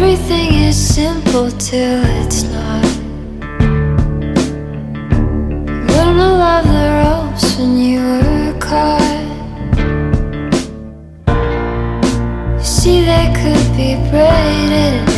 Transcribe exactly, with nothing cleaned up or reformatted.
Everything is simple till it's not. Learn to love the ropes when you were caught. You see, they could be braided